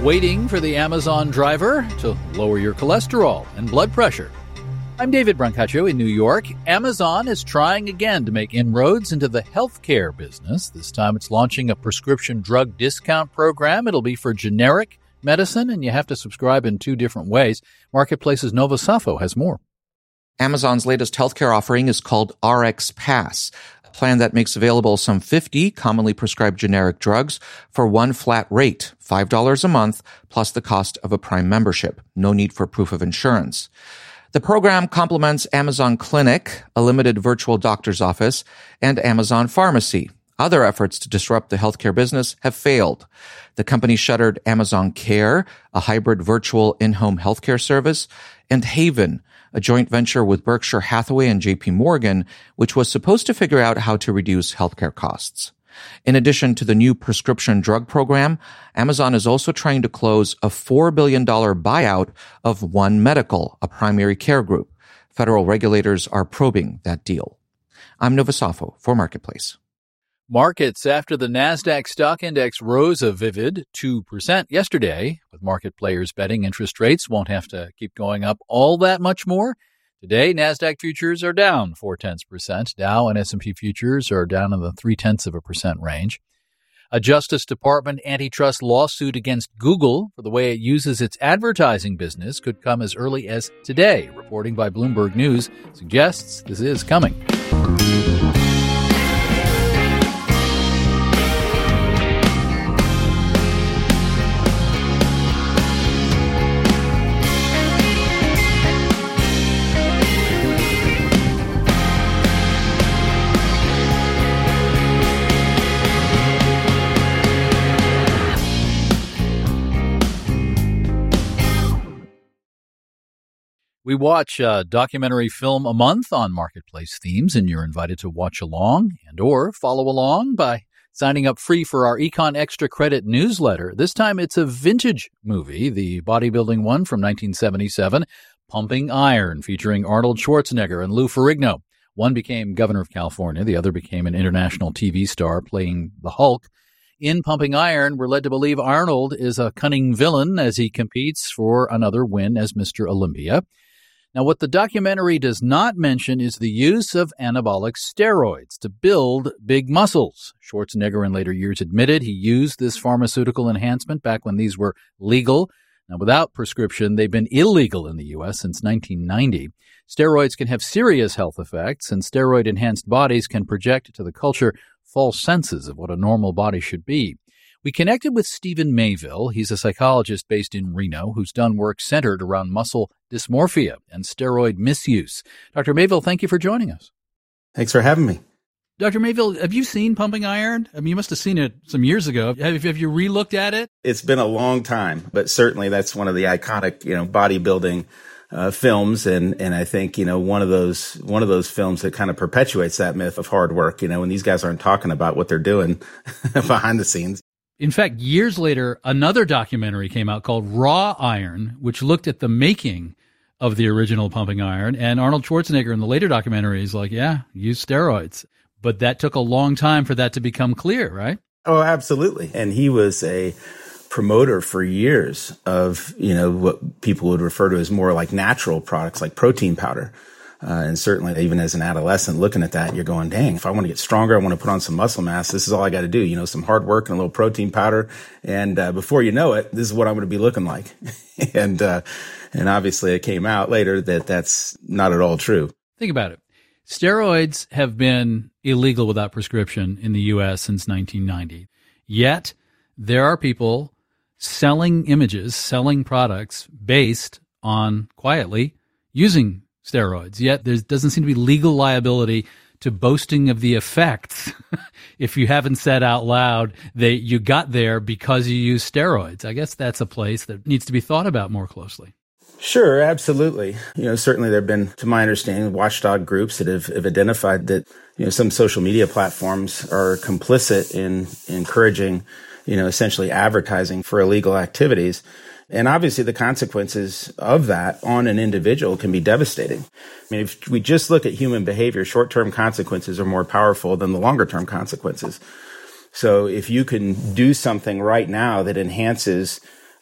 Waiting for the Amazon driver to lower your cholesterol and blood pressure. I'm David Brancaccio in New York. Amazon is trying again to make inroads into the healthcare business. This time it's launching a prescription drug discount program. It'll be for generic medicine, and you have to subscribe in two different ways. Marketplace's Nova Safo has more. Amazon's latest healthcare offering is called RX Pass, a plan that makes available some 50 commonly prescribed generic drugs for one flat rate, $5 a month, plus the cost of a Prime membership. No need for proof of insurance. The program complements Amazon Clinic, a limited virtual doctor's office, and Amazon Pharmacy. Other efforts to disrupt the healthcare business have failed. The company shuttered Amazon Care, a hybrid virtual in-home healthcare service, and Haven, a joint venture with Berkshire Hathaway and JP Morgan, which was supposed to figure out how to reduce healthcare costs. In addition to the new prescription drug program, Amazon is also trying to close a $4 billion buyout of One Medical, a primary care group. Federal regulators are probing that deal. I'm Nova Safo for Marketplace. Markets after the NASDAQ stock index rose a vivid 2% yesterday, with market players betting interest rates won't have to keep going up all that much more. Today, NASDAQ futures are down 0.4%. Dow and S&P futures are down in the 0.3% range. A Justice Department antitrust lawsuit against Google for the way it uses its advertising business could come as early as today. Reporting by Bloomberg News suggests this is coming. We watch a documentary film a month on Marketplace themes, and you're invited to watch along and or follow along by signing up free for our Econ Extra Credit newsletter. This time it's a vintage movie, the bodybuilding one from 1977, Pumping Iron, featuring Arnold Schwarzenegger and Lou Ferrigno. One became governor of California. The other became an international TV star playing the Hulk. In Pumping Iron, we're led to believe Arnold is a cunning villain as he competes for another win as Mr. Olympia. Now, what the documentary does not mention is the use of anabolic steroids to build big muscles. Schwarzenegger in later years admitted he used this pharmaceutical enhancement back when these were legal. Now, without prescription, they've been illegal in the U.S. since 1990. Steroids can have serious health effects, and steroid-enhanced bodies can project to the culture false senses of what a normal body should be. We connected with Stephen Mayville. He's a psychologist based in Reno who's done work centered around muscle dysmorphia and steroid misuse. Dr. Mayville, thank you for joining us. Thanks for having me. Dr. Mayville, have you seen Pumping Iron? I mean, you must have seen it some years ago. Have you re-looked at it? It's been a long time, but certainly that's one of the iconic, bodybuilding films, and I think one of those films that kind of perpetuates that myth of hard work. When these guys aren't talking about what they're doing behind the scenes. In fact, years later, another documentary came out called Raw Iron, which looked at the making of the original Pumping Iron. And Arnold Schwarzenegger in the later documentary is like, yeah, use steroids. But that took a long time for that to become clear, right? Oh, absolutely. And he was a promoter for years of, what people would refer to as more like natural products like protein powder. And certainly even as an adolescent looking at that, you're going, dang, if I want to get stronger, I want to put on some muscle mass. This is all I got to do, some hard work and a little protein powder. And before you know it, this is what I'm going to be looking like. and obviously it came out later that that's not at all true. Think about it. Steroids have been illegal without prescription in the U.S. since 1990. Yet there are people selling images, selling products based on quietly using steroids. Yet there doesn't seem to be legal liability to boasting of the effects if you haven't said out loud that you got there because you used steroids. I guess that's a place that needs to be thought about more closely. Sure, absolutely. Certainly there have been, to my understanding, watchdog groups that have identified that, some social media platforms are complicit in encouraging, essentially advertising for illegal activities. And obviously the consequences of that on an individual can be devastating. I mean, if we just look at human behavior, short-term consequences are more powerful than the longer-term consequences. So if you can do something right now that enhances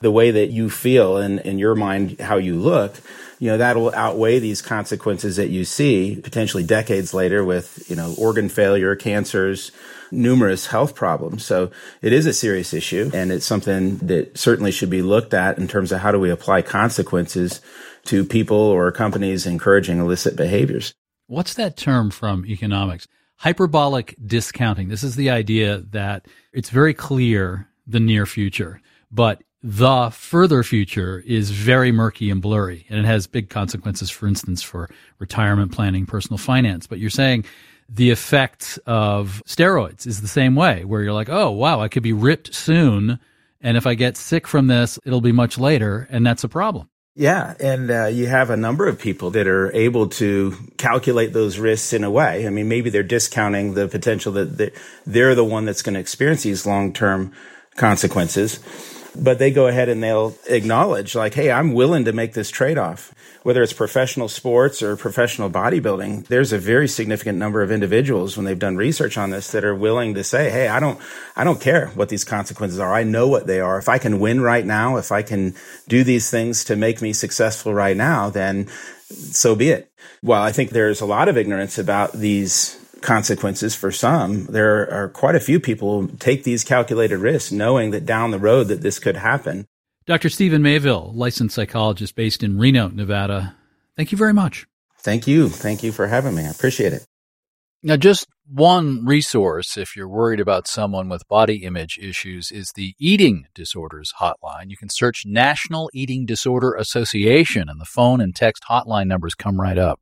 the way that you feel and in your mind, how you look, that'll outweigh these consequences that you see potentially decades later with, organ failure, cancers, numerous health problems. So it is a serious issue, and it's something that certainly should be looked at in terms of how do we apply consequences to people or companies encouraging illicit behaviors. What's that term from economics? Hyperbolic discounting. This is the idea that it's very clear the near future, but the further future is very murky and blurry, and it has big consequences, for instance, for retirement planning, personal finance. But you're saying the effect of steroids is the same way, where you're like, oh, wow, I could be ripped soon, and if I get sick from this, it'll be much later, and that's a problem. Yeah, and you have a number of people that are able to calculate those risks in a way. I mean, maybe they're discounting the potential that they're the one that's going to experience these long-term consequences. But they go ahead and they'll acknowledge, like, hey, I'm willing to make this trade-off. Whether it's professional sports or professional bodybuilding, there's a very significant number of individuals when they've done research on this that are willing to say, hey, I don't care what these consequences are. I know what they are. If I can win right now, if I can do these things to make me successful right now, then so be it. While I think there's a lot of ignorance about these consequences for some, there are quite a few people who take these calculated risks knowing that down the road that this could happen. Dr. Stephen Mayville, licensed psychologist based in Reno, Nevada. Thank you very much. Thank you. Thank you for having me. I appreciate it. Now, just one resource if you're worried about someone with body image issues is the Eating Disorders Hotline. You can search National Eating Disorder Association, and the phone and text hotline numbers come right up.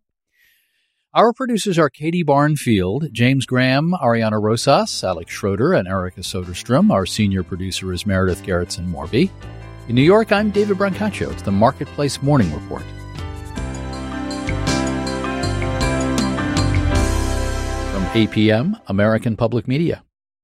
Our producers are Katie Barnfield, James Graham, Ariana Rosas, Alex Schroeder, and Erica Soderstrom. Our senior producer is Meredith Gerritsen-Morby. In New York, I'm David Brancaccio. It's the Marketplace Morning Report. From APM, American Public Media.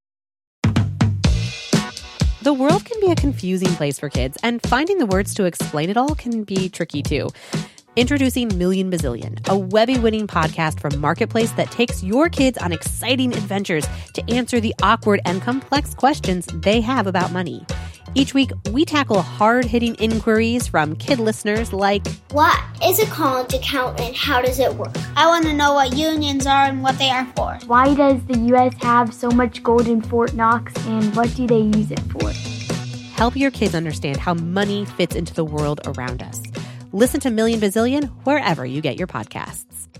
The world can be a confusing place for kids, and finding the words to explain it all can be tricky too. Introducing Million Bazillion, a Webby-winning podcast from Marketplace that takes your kids on exciting adventures to answer the awkward and complex questions they have about money. Each week, we tackle hard-hitting inquiries from kid listeners like, what is a college account and how does it work? I want to know what unions are and what they are for. Why does the U.S. have so much gold in Fort Knox, and what do they use it for? Help your kids understand how money fits into the world around us. Listen to Million Bazillion wherever you get your podcasts.